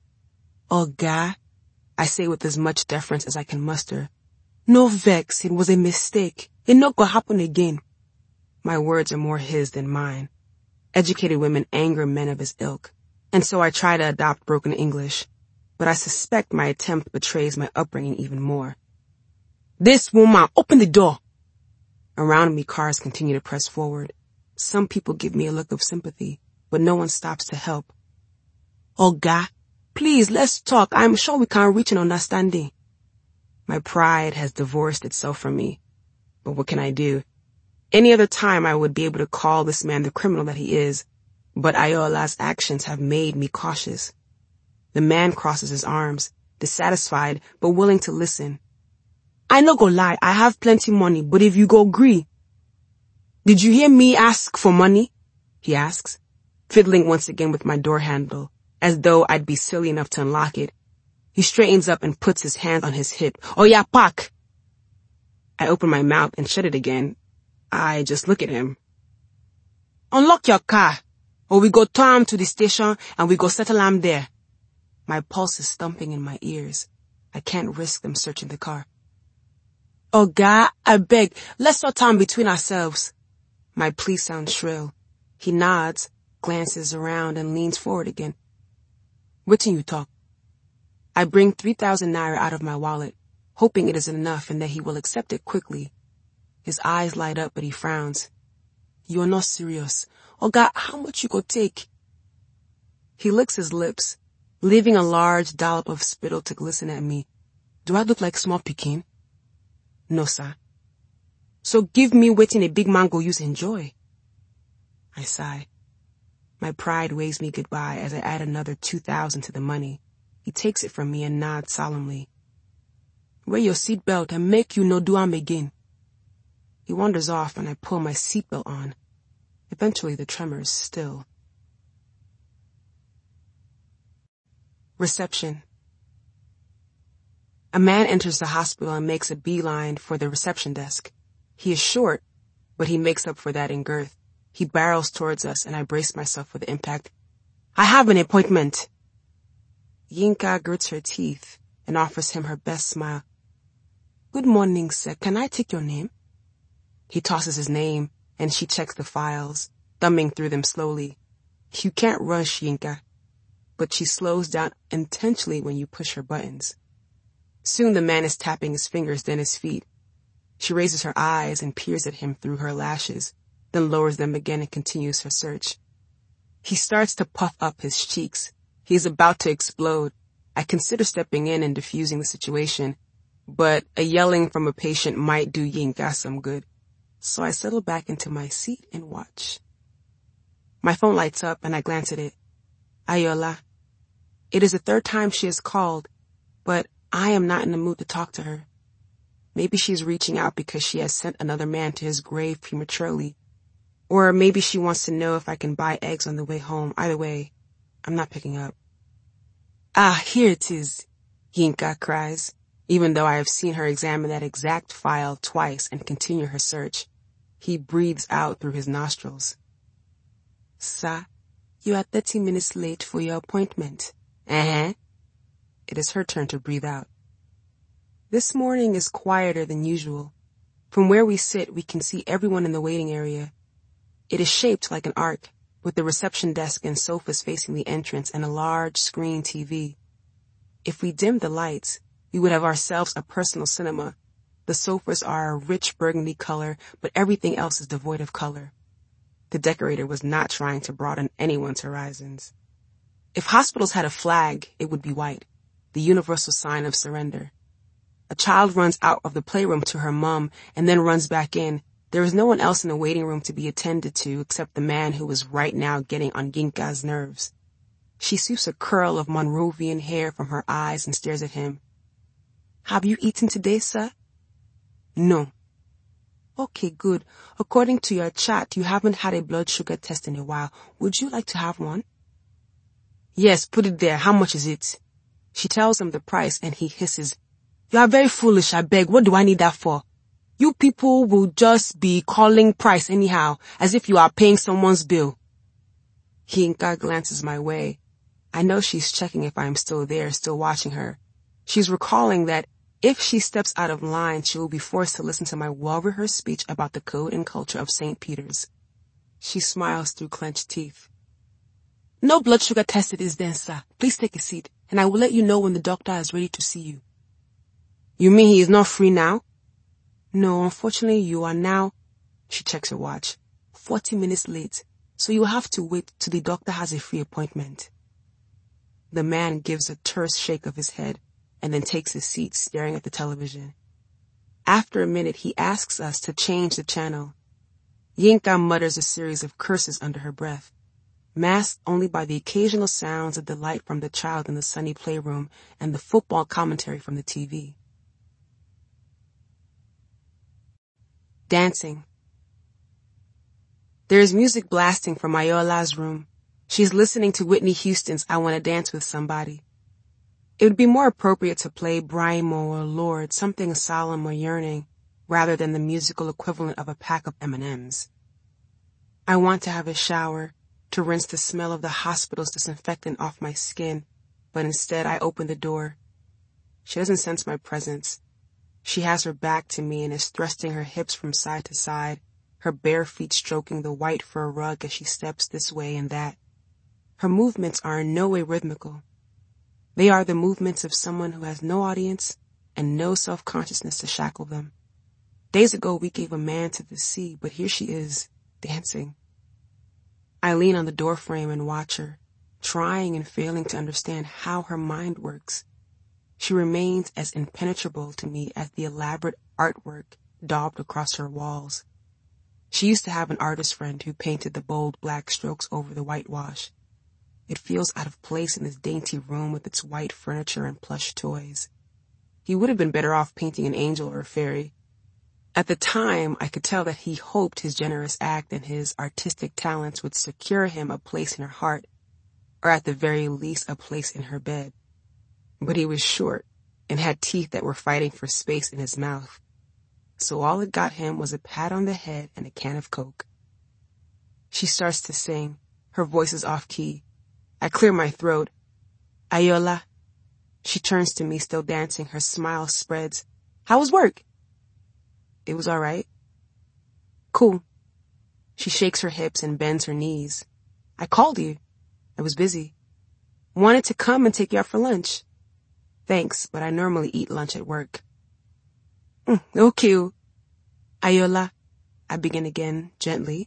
[SPEAKER 2] Oga, I say with as much deference as I can muster. No vex, it was a mistake. It not gonna happen again. My words are more his than mine. Educated women anger men of his ilk, and so I try to adopt broken English, but I suspect my attempt betrays my upbringing even more. This woman, open the door! Around me, cars continue to press forward. Some people give me a look of sympathy, but no one stops to help. Oga, please, let's talk. I'm sure we can reach an understanding. My pride has divorced itself from me, but what can I do? Any other time I would be able to call this man the criminal that he is, but Ayola's actions have made me cautious. The man crosses his arms, dissatisfied but willing to listen. I no go lie, I have plenty money, but if you go agree. Did you hear me ask for money? He asks, fiddling once again with my door handle, as though I'd be silly enough to unlock it. He straightens up and puts his hand on his hip. Oh yeah, park! I open my mouth and shut it again. I just look at him. Unlock your car, or we go tow him to the station and we go settle him there. My pulse is thumping in my ears. I can't risk them searching the car. Oga, I beg, let's sort time between ourselves. My plea sounds shrill. He nods, glances around, and leans forward again. Wetin you talk? I bring 3,000 naira out of my wallet, hoping it is enough and that he will accept it quickly. His eyes light up, but he frowns. You're not serious. Oga, how much you go take? He licks his lips, leaving a large dollop of spittle to glisten at me. Do I look like small pikin? No, sir. So give me wetin a big man go use enjoy. I sigh. My pride waves me goodbye as I add another 2,000 to the money. He takes it from me and nods solemnly. Wear your seatbelt and make you no do am again. He wanders off and I pull my seatbelt on. Eventually the tremors still. Reception. A man enters the hospital and makes a beeline for the reception desk. He is short, but he makes up for that in girth. He barrels towards us and I brace myself for the impact. I have an appointment. Yinka grits her teeth and offers him her best smile. Good morning, sir. Can I take your name? He tosses his name and she checks the files, thumbing through them slowly. You can't rush, Yinka. But she slows down intentionally when you push her buttons. Soon the man is tapping his fingers, then his feet. She raises her eyes and peers at him through her lashes, then lowers them again and continues her search. He starts to puff up his cheeks. He is about to explode. I consider stepping in and diffusing the situation, but a yelling from a patient might do Yinka some good. So I settle back into my seat and watch. My phone lights up and I glance at it. Ayola. It is the 3rd time she has called, but I am not in the mood to talk to her. Maybe she's reaching out because she has sent another man to his grave prematurely. Or maybe she wants to know if I can buy eggs on the way home. Either way, I'm not picking up. Ah, here it is, Yinka cries, even though I have seen her examine that exact file twice and continue her search. He breathes out through his nostrils. Sir, you are 30 minutes late for your appointment. Uh-huh. It is her turn to breathe out. This morning is quieter than usual. From where we sit, we can see everyone in the waiting area. It is shaped like an arc, with the reception desk and sofas facing the entrance and a large screen TV. If we dimmed the lights, we would have ourselves a personal cinema. The sofas are a rich burgundy color, but everything else is devoid of color. The decorator was not trying to broaden anyone's horizons. If hospitals had a flag, it would be white, the universal sign of surrender. A child runs out of the playroom to her mom and then runs back in. There is no one else in the waiting room to be attended to except the man who is right now getting on Ginka's nerves. She sweeps a curl of Monrovian hair from her eyes and stares at him. Have you eaten today, sir? No. Okay, good. According to your chart, you haven't had a blood sugar test in a while. Would you like to have one? Yes, put it there. How much is it? She tells him the price and he hisses. You are very foolish, I beg. What do I need that for? You people will just be calling price anyhow, as if you are paying someone's bill. Ginka glances my way. I know she's checking if I'm still there, still watching her. She's recalling that if she steps out of line, she will be forced to listen to my well-rehearsed speech about the code and culture of St. Peter's. She smiles through clenched teeth. No blood sugar tested is then, sir. Please take a seat, and I will let you know when the doctor is ready to see you. You mean he is not free now? No, unfortunately you are now, she checks her watch, 40 minutes late, so you will have to wait till the doctor has a free appointment. The man gives a terse shake of his head and then takes his seat staring at the television. After a minute, he asks us to change the channel. Ginka mutters a series of curses under her breath, masked only by the occasional sounds of delight from the child in the sunny playroom and the football commentary from the TV. Dancing. There is music blasting from Ayola's room. She's listening to Whitney Houston's I Wanna Dance with Somebody. It would be more appropriate to play Brymo or Lord, something solemn or yearning, rather than the musical equivalent of a pack of M&Ms. I want to have a shower, to rinse the smell of the hospital's disinfectant off my skin, but instead I open the door. She doesn't sense my presence. She has her back to me and is thrusting her hips from side to side, her bare feet stroking the white fur rug as she steps this way and that. Her movements are in no way rhythmical. They are the movements of someone who has no audience and no self-consciousness to shackle them. Days ago we gave a man to the sea, but here she is, dancing. I lean on the doorframe and watch her, trying and failing to understand how her mind works. She remains as impenetrable to me as the elaborate artwork daubed across her walls. She used to have an artist friend who painted the bold black strokes over the whitewash. It feels out of place in this dainty room with its white furniture and plush toys. He would have been better off painting an angel or a fairy. At the time, I could tell that he hoped his generous act and his artistic talents would secure him a place in her heart, or at the very least a place in her bed. But he was short and had teeth that were fighting for space in his mouth. So all it got him was a pat on the head and a can of Coke. She starts to sing. Her voice is off key. I clear my throat. Ayola. She turns to me, still dancing. Her smile spreads. How was work? It was all right. Cool. She shakes her hips and bends her knees. I called you. I was busy. Wanted to come and take you out for lunch. Thanks, but I normally eat lunch at work. Okay. Ayola, I begin again, gently.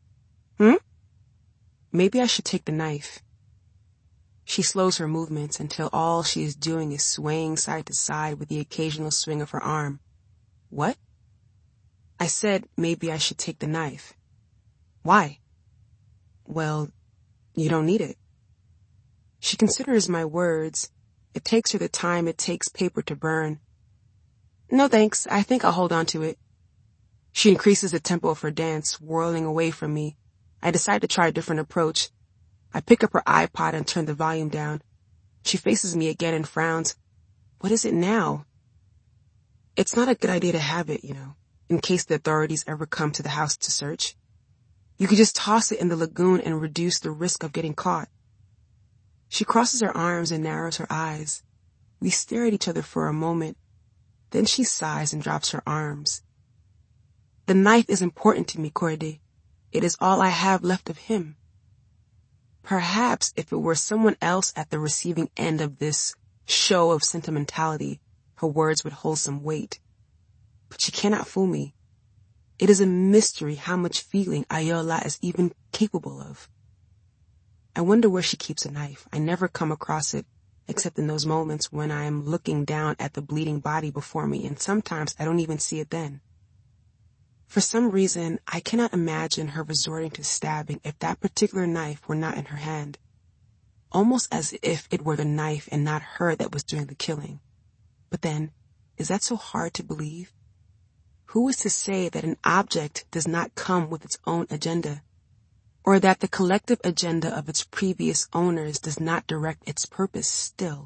[SPEAKER 2] Maybe I should take the knife. She slows her movements until all she is doing is swaying side to side with the occasional swing of her arm. What? I said maybe I should take the knife. Why? Well, you don't need it. She considers my words. It takes her the time it takes paper to burn. No thanks, I think I'll hold on to it. She increases the tempo of her dance, whirling away from me. I decide to try a different approach. I pick up her iPod and turn the volume down. She faces me again and frowns. What is it now? It's not a good idea to have it, you know. in case the authorities ever come to the house to search. You could just toss it in the lagoon and reduce the risk of getting caught. She crosses her arms and narrows her eyes. We stare at each other for a moment. Then she sighs and drops her arms. The knife is important to me, Korede. It is all I have left of him. Perhaps if it were someone else at the receiving end of this show of sentimentality, her words would hold some weight. But she cannot fool me. It is a mystery how much feeling Ayoola is even capable of. I wonder where she keeps a knife. I never come across it, except in those moments when I am looking down at the bleeding body before me, and sometimes I don't even see it then. For some reason, I cannot imagine her resorting to stabbing if that particular knife were not in her hand. Almost as if it were the knife and not her that was doing the killing. But then, is that so hard to believe? Who is to say that an object does not come with its own agenda? Or that the collective agenda of its previous owners does not direct its purpose still?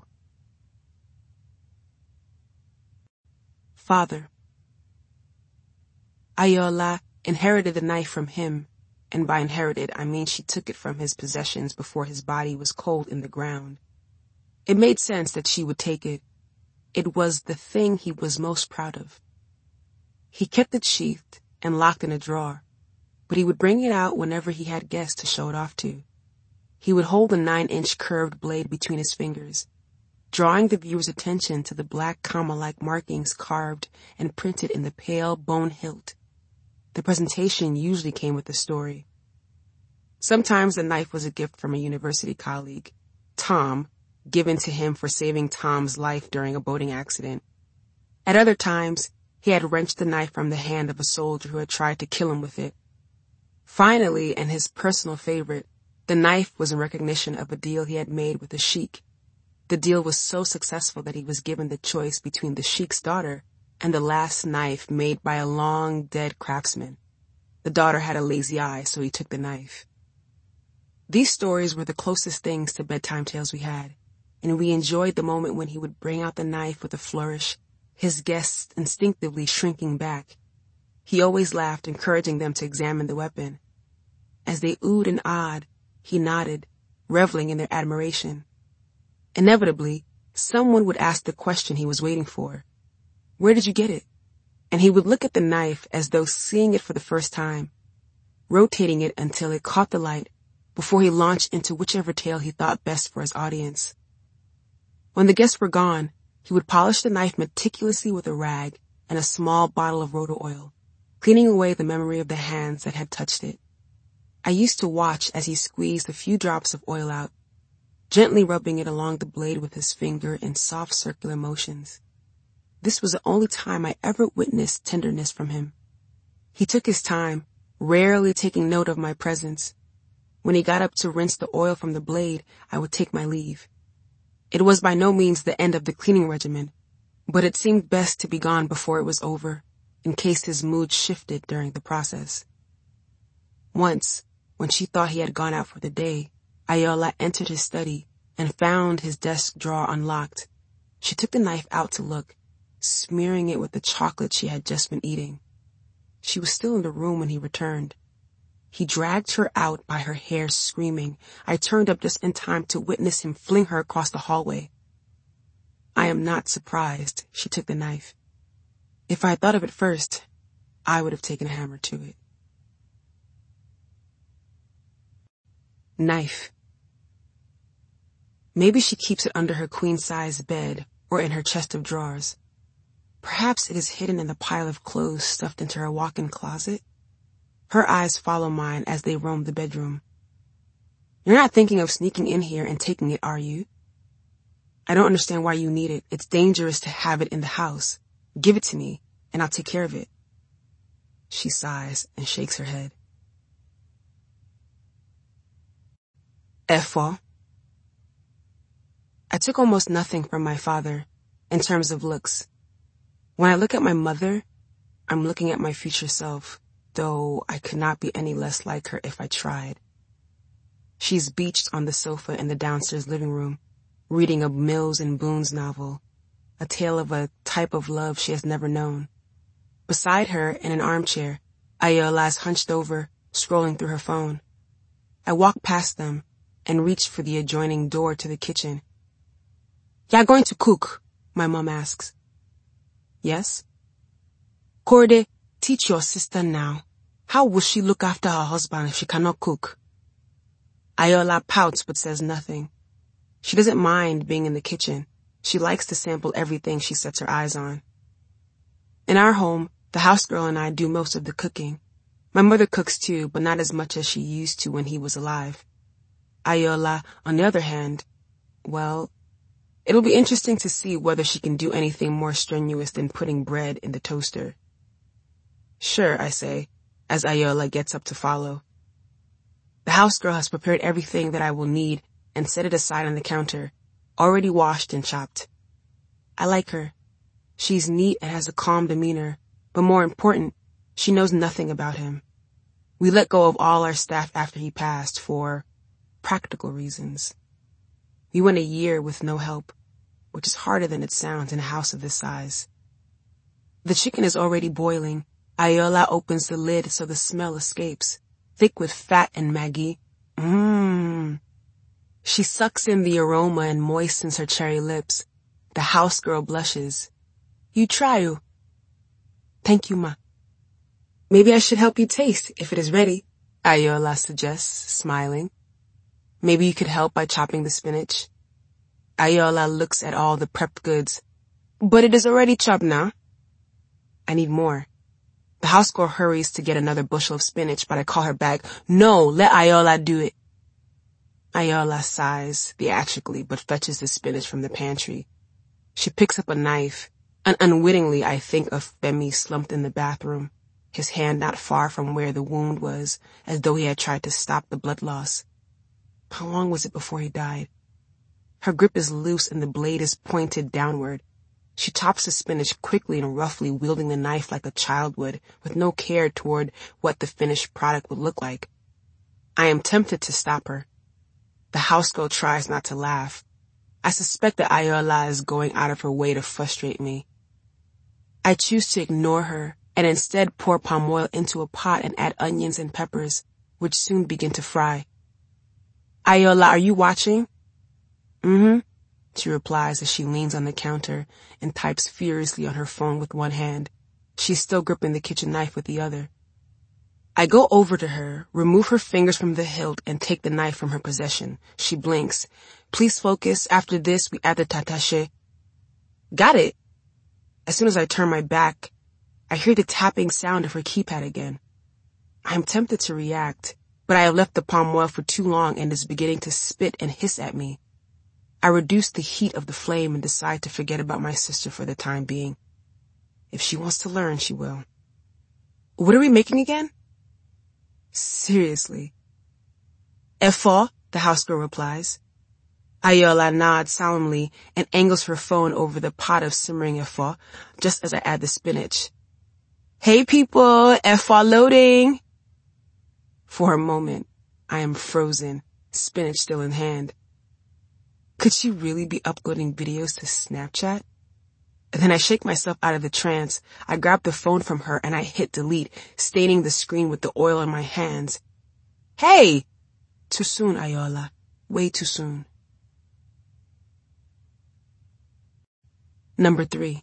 [SPEAKER 2] Father. Ayoola inherited the knife from him, and by inherited I mean she took it from his possessions before his body was cold in the ground. It made sense that she would take it. It was the thing he was most proud of. He kept it sheathed and locked in a drawer, but he would bring it out whenever he had guests to show it off to. He would hold the 9-inch curved blade between his fingers, drawing the viewer's attention to the black comma-like markings carved and printed in the pale bone hilt. The presentation usually came with a story. Sometimes the knife was a gift from a university colleague, Tom, given to him for saving Tom's life during a boating accident. At other times, he had wrenched the knife from the hand of a soldier who had tried to kill him with it. Finally, and his personal favorite, the knife was in recognition of a deal he had made with a sheik. The deal was so successful that he was given the choice between the sheik's daughter and the last knife made by a long-dead craftsman. The daughter had a lazy eye, so he took the knife. These stories were the closest things to bedtime tales we had, and we enjoyed the moment when he would bring out the knife with a flourish, his guests instinctively shrinking back. He always laughed, encouraging them to examine the weapon. As they oohed and ahed, he nodded, reveling in their admiration. Inevitably, someone would ask the question he was waiting for. Where did you get it? And he would look at the knife as though seeing it for the first time, rotating it until it caught the light before he launched into whichever tale he thought best for his audience. When the guests were gone, he would polish the knife meticulously with a rag and a small bottle of rotor oil, cleaning away the memory of the hands that had touched it. I used to watch as he squeezed a few drops of oil out, gently rubbing it along the blade with his finger in soft circular motions. This was the only time I ever witnessed tenderness from him. He took his time, rarely taking note of my presence. When he got up to rinse the oil from the blade, I would take my leave. It was by no means the end of the cleaning regimen, but it seemed best to be gone before it was over, in case his mood shifted during the process. Once, when she thought he had gone out for the day, Ayoola entered his study and found his desk drawer unlocked. She took the knife out to look, smearing it with the chocolate she had just been eating. She was still in the room when he returned. He dragged her out by her hair, screaming. I turned up just in time to witness him fling her across the hallway. I am not surprised she took the knife. If I had thought of it first, I would have taken a hammer to it. Knife. Maybe she keeps it under her queen-size bed or in her chest of drawers. Perhaps it is hidden in the pile of clothes stuffed into her walk-in closet. Her eyes follow mine as they roam the bedroom. You're not thinking of sneaking in here and taking it, are you? I don't understand why you need it. It's dangerous to have it in the house. Give it to me, and I'll take care of it. She sighs and shakes her head. Effort. I took almost nothing from my father in terms of looks. When I look at my mother, I'm looking at my future self, though I could not be any less like her if I tried. She's beached on the sofa in the downstairs living room, reading a Mills and Boon's novel, a tale of a type of love she has never known. Beside her, in an armchair, Ayola is hunched over, scrolling through her phone. I walk past them and reach for the adjoining door to the kitchen. "Ya going to cook?" my mom asks. "Yes." "Korede, teach your sister now. How will she look after her husband if she cannot cook?" Ayola pouts but says nothing. She doesn't mind being in the kitchen. She likes to sample everything she sets her eyes on. In our home, the house girl and I do most of the cooking. My mother cooks too, but not as much as she used to when he was alive. Ayola, on the other hand, well, it'll be interesting to see whether she can do anything more strenuous than putting bread in the toaster. "Sure," I say, as Ayola gets up to follow. The house girl has prepared everything that I will need and set it aside on the counter, already washed and chopped. I like her. She's neat and has a calm demeanor, but more important, she knows nothing about him. We let go of all our staff after he passed for practical reasons. We went a year with no help, which is harder than it sounds in a house of this size. The chicken is already boiling. Ayola opens the lid so the smell escapes, thick with fat and Maggi. She sucks in the aroma and moistens her cherry lips. The house girl blushes. "You try, you." "Thank you, ma." "Maybe I should help you taste if it is ready," Ayola suggests, smiling. "Maybe you could help by chopping the spinach." Ayola looks at all the prepped goods. "But it is already chopped now." "I need more." The house girl hurries to get another bushel of spinach, but I call her back. "No, let Ayola do it." Ayola sighs theatrically, but fetches the spinach from the pantry. She picks up a knife, and unwittingly I think of Femi slumped in the bathroom, his hand not far from where the wound was, as though he had tried to stop the blood loss. How long was it before he died? Her grip is loose and the blade is pointed downward. She chops the spinach quickly and roughly, wielding the knife like a child would, with no care toward what the finished product would look like. I am tempted to stop her. The house girl tries not to laugh. I suspect that Ayola is going out of her way to frustrate me. I choose to ignore her and instead pour palm oil into a pot and add onions and peppers, which soon begin to fry. "Ayola, are you watching?" "Mm-hmm," she replies as she leans on the counter and types furiously on her phone with one hand. She's still gripping the kitchen knife with the other. I go over to her, remove her fingers from the hilt, and take the knife from her possession. She blinks. "Please focus. After this, we add the tatache." "Got it." As soon as I turn my back, I hear the tapping sound of her keypad again. I am tempted to react, but I have left the palm oil for too long and is beginning to spit and hiss at me. I reduce the heat of the flame and decide to forget about my sister for the time being. If she wants to learn, she will. "What are we making again?" "Seriously." "Efo," the house girl replies. Ayola nods solemnly and angles her phone over the pot of simmering efo, just as I add the spinach. "Hey people, efo loading." For a moment, I am frozen, spinach still in hand. Could she really be uploading videos to Snapchat? And then I shake myself out of the trance. I grab the phone from her and I hit delete, staining the screen with the oil in my hands. "Hey!" "Too soon, Ayola. Way too soon." Number 3.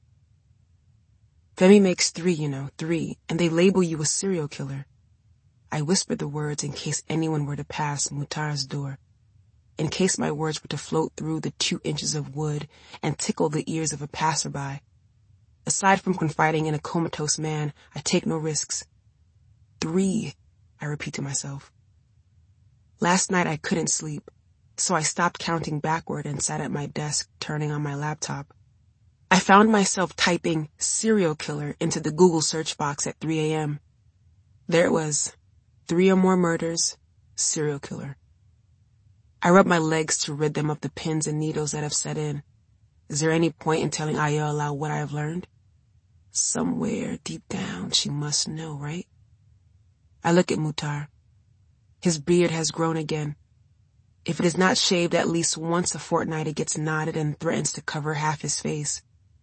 [SPEAKER 2] Femi makes 3, 3, and they label you a serial killer. I whisper the words in case anyone were to pass Mutar's door. In case my words were to float through the 2 inches of wood and tickle the ears of a passerby. Aside from confiding in a comatose man, I take no risks. 3, I repeat to myself. Last night I couldn't sleep, so I stopped counting backward and sat at my desk, turning on my laptop. I found myself typing serial killer into the Google search box at 3 a.m. There it was, 3 or more murders, serial killer. I rub my legs to rid them of the pins and needles that have set in. Is there any point in telling Ayola what I have learned? Somewhere deep down she must know, right? I look at Mutar. His beard has grown again. If it is not shaved at least once a fortnight, it gets knotted and threatens to cover half his face.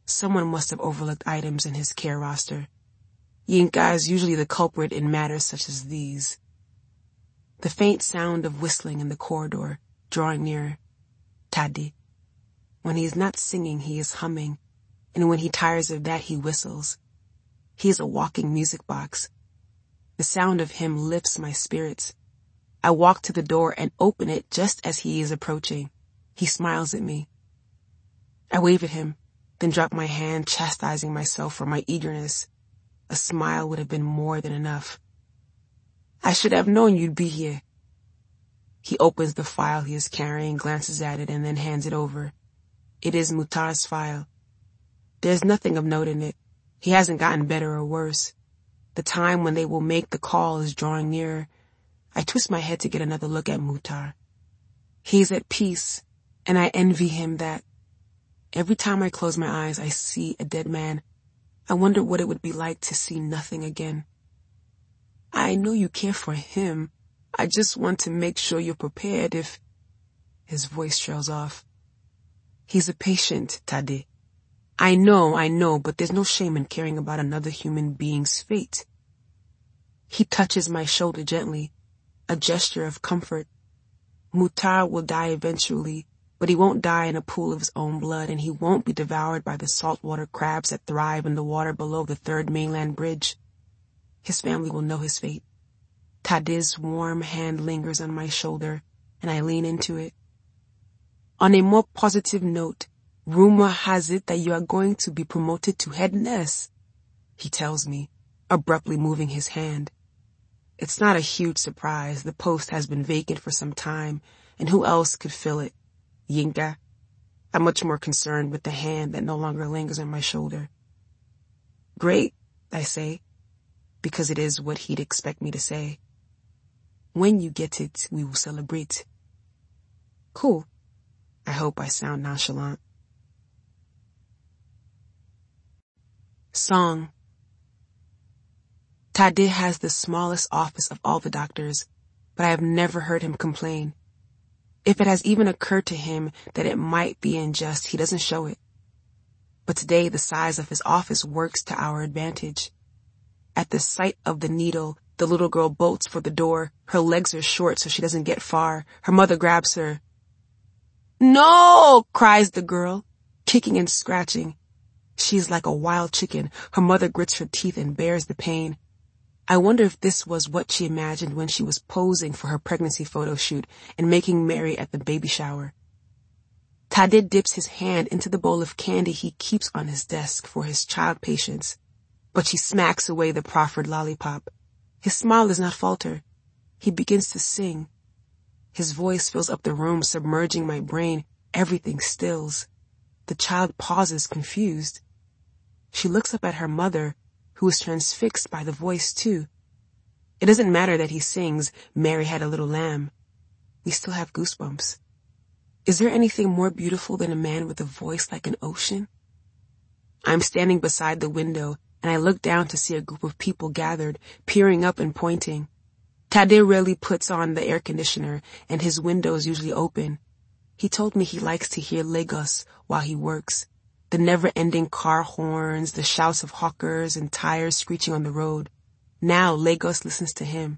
[SPEAKER 2] Someone must have overlooked items in his care roster. Yinka is usually the culprit in matters such as these. The faint sound of whistling in the corridor, drawing nearer. Tade. When he is not singing, he is humming, and when he tires of that, he whistles. He is a walking music box. The sound of him lifts my spirits. I walk to the door and open it just as he is approaching. He smiles at me. I wave at him, then drop my hand, chastising myself for my eagerness. A smile would have been more than enough. I should have known you'd be here. He opens the file he is carrying, glances at it, and then hands it over. It is Muhtar's file. There's nothing of note in it. He hasn't gotten better or worse. The time when they will make the call is drawing nearer. I twist my head to get another look at Muhtar. He's at peace, and I envy him that. Every time I close my eyes, I see a dead man. I wonder what it would be like to see nothing again. I know you care for him. I just want to make sure you're prepared if... His voice trails off. He's a patient, Tade. I know, but there's no shame in caring about another human being's fate. He touches my shoulder gently, a gesture of comfort. Muhtar will die eventually, but he won't die in a pool of his own blood, and he won't be devoured by the saltwater crabs that thrive in the water below the third mainland bridge. His family will know his fate. Tade's warm hand lingers on my shoulder, and I lean into it. On a more positive note, rumor has it that you are going to be promoted to head nurse, he tells me, abruptly moving his hand. It's not a huge surprise. The post has been vacant for some time, and who else could fill it? Yinka? I'm much more concerned with the hand that no longer lingers on my shoulder. Great, I say, because it is what he'd expect me to say. When you get it, we will celebrate. Cool. I hope I sound nonchalant. Song. Tade has the smallest office of all the doctors, but I have never heard him complain. If it has even occurred to him that it might be unjust, he doesn't show it. But today the size of his office works to our advantage. At the sight of the needle, the little girl bolts for the door. Her legs are short so she doesn't get far. Her mother grabs her. No! Cries the girl, kicking and scratching. She is like a wild chicken. Her mother grits her teeth and bears the pain. I wonder if this was what she imagined when she was posing for her pregnancy photo shoot and making merry at the baby shower. Tade dips his hand into the bowl of candy he keeps on his desk for his child patients, but she smacks away the proffered lollipop. His smile does not falter. He begins to sing. His voice fills up the room, submerging my brain. Everything stills. The child pauses, confused. She looks up at her mother, who is transfixed by the voice too. It doesn't matter that he sings, "Mary had a little lamb." We still have goosebumps. Is there anything more beautiful than a man with a voice like an ocean? I'm standing beside the window, and I look down to see a group of people gathered, peering up and pointing. Tade rarely puts on the air conditioner, and his window is usually open. He told me he likes to hear Lagos while he works. The never-ending car horns, the shouts of hawkers and tires screeching on the road. Now Lagos listens to him.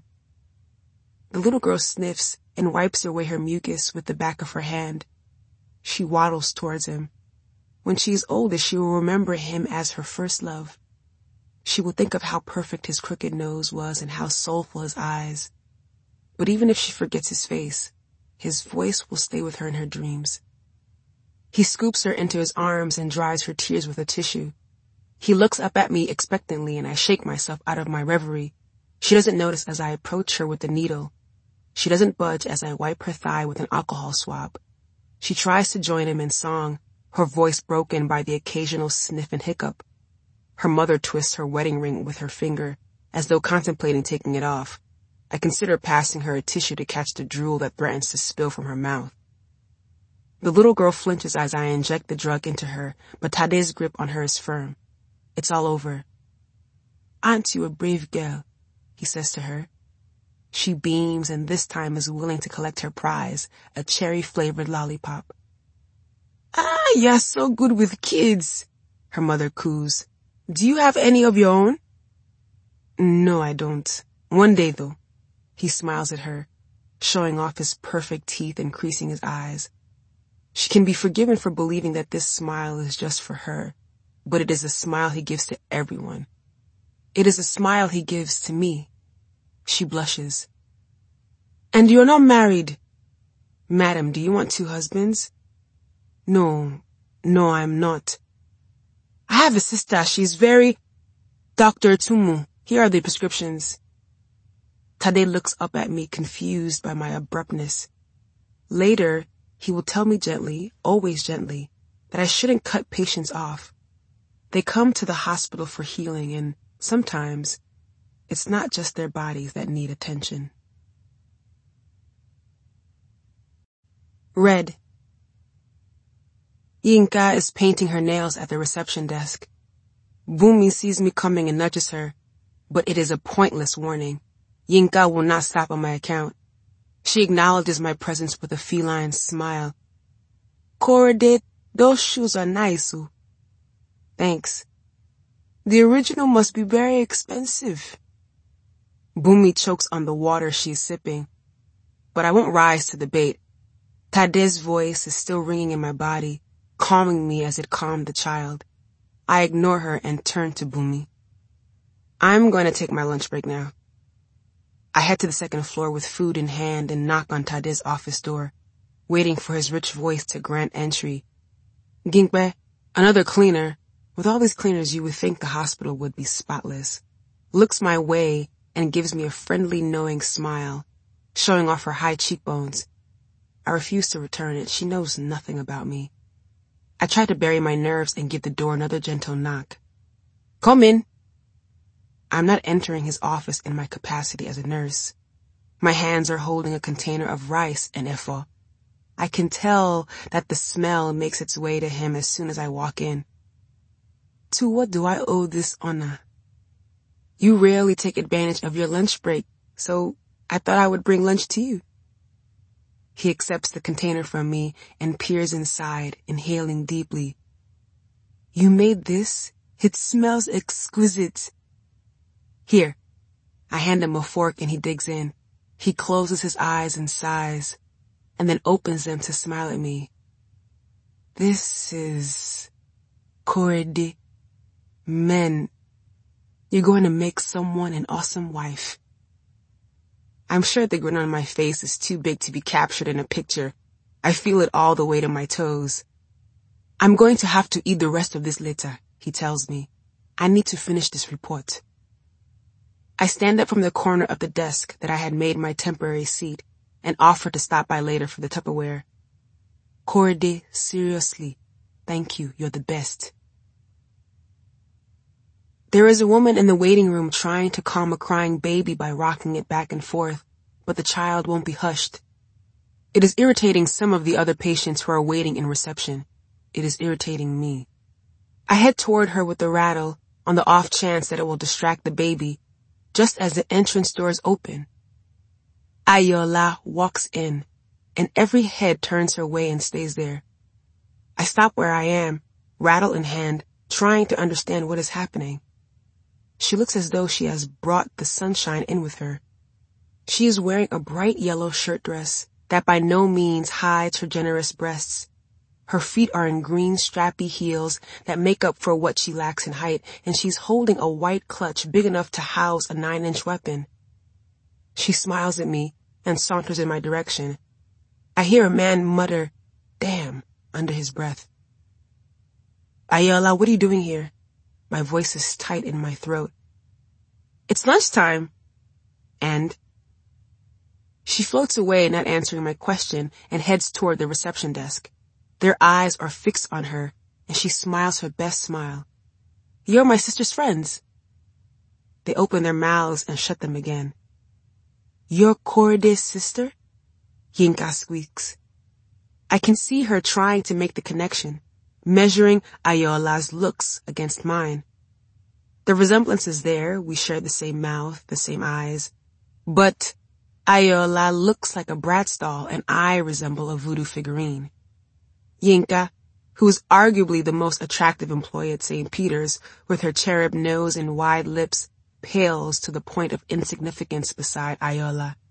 [SPEAKER 2] The little girl sniffs and wipes away her mucus with the back of her hand. She waddles towards him. When she is older, she will remember him as her first love. She will think of how perfect his crooked nose was and how soulful his eyes. But even if she forgets his face, his voice will stay with her in her dreams. He scoops her into his arms and dries her tears with a tissue. He looks up at me expectantly, and I shake myself out of my reverie. She doesn't notice as I approach her with the needle. She doesn't budge as I wipe her thigh with an alcohol swab. She tries to join him in song, her voice broken by the occasional sniff and hiccup. Her mother twists her wedding ring with her finger, as though contemplating taking it off. I consider passing her a tissue to catch the drool that threatens to spill from her mouth. The little girl flinches as I inject the drug into her, but Tade's grip on her is firm. It's all over. "Aren't you a brave girl?" he says to her. She beams and this time is willing to collect her prize, a cherry-flavored lollipop. "Ah, you're so good with kids." her mother coos. Do you have any of your own? No, I don't. One day, though. He smiles at her, showing off his perfect teeth and creasing his eyes. She can be forgiven for believing that this smile is just for her, but it is a smile he gives to everyone. It is a smile he gives to me. She blushes. And you're not married? Madam, do you want 2 husbands? No, I'm not. I have a sister. She's very... Dr. Tumu, here are the prescriptions. Tade looks up at me, confused by my abruptness. Later, he will tell me gently, always gently, that I shouldn't cut patients off. They come to the hospital for healing, and sometimes it's not just their bodies that need attention. Red. Yinka is painting her nails at the reception desk. Bumi sees me coming and nudges her, but it is a pointless warning. Yinka will not stop on my account. She acknowledges my presence with a feline smile. Korede, those shoes are nice. Thanks. The original must be very expensive. Bumi chokes on the water she's sipping, but I won't rise to the bait. Tade's voice is still ringing in my body, calming me as it calmed the child. I ignore her and turn to Bumi. I'm going to take my lunch break now. I head to the 2nd floor with food in hand and knock on Tade's office door, waiting for his rich voice to grant entry. Ginkbe, another cleaner, with all these cleaners you would think the hospital would be spotless, looks my way and gives me a friendly, knowing smile, showing off her high cheekbones. I refuse to return it. She knows nothing about me. I try to bury my nerves and give the door another gentle knock. Come in. I'm not entering his office in my capacity as a nurse. My hands are holding a container of rice and efo. I can tell that the smell makes its way to him as soon as I walk in. To what do I owe this honor? You rarely take advantage of your lunch break, so I thought I would bring lunch to you. He accepts the container from me and peers inside, inhaling deeply. You made this? It smells exquisite. Here. I hand him a fork and he digs in. He closes his eyes and sighs, and then opens them to smile at me. This is... Korede. Men. You're going to make someone an awesome wife. I'm sure the grin on my face is too big to be captured in a picture. I feel it all the way to my toes. I'm going to have to eat the rest of this later, he tells me. I need to finish this report. I stand up from the corner of the desk that I had made my temporary seat and offer to stop by later for the Tupperware. Korede, seriously, thank you, you're the best. There is a woman in the waiting room trying to calm a crying baby by rocking it back and forth, but the child won't be hushed. It is irritating some of the other patients who are waiting in reception. It is irritating me. I head toward her with the rattle on the off chance that it will distract the baby, just as the entrance doors open. Ayola walks in, and every head turns her way and stays there. I stop where I am, rattle in hand, trying to understand what is happening. She looks as though she has brought the sunshine in with her. She is wearing a bright yellow shirt dress that by no means hides her generous breasts. Her feet are in green strappy heels that make up for what she lacks in height, and she's holding a white clutch big enough to house a 9-inch weapon. She smiles at me and saunters in my direction. I hear a man mutter, "Damn," under his breath. Ayola, what are you doing here? My voice is tight in my throat. It's lunchtime. And? She floats away, not answering my question, and heads toward the reception desk. Their eyes are fixed on her, and she smiles her best smile. You're my sister's friends. They open their mouths and shut them again. You're Korede's sister? Yinka squeaks. I can see her trying to make the connection, measuring Ayola's looks against mine. The resemblance is there. We share the same mouth, the same eyes. But Ayola looks like a Bratz doll and I resemble a voodoo figurine. Yinka, who's arguably the most attractive employee at St. Peter's, with her cherub nose and wide lips, pales to the point of insignificance beside Ayola.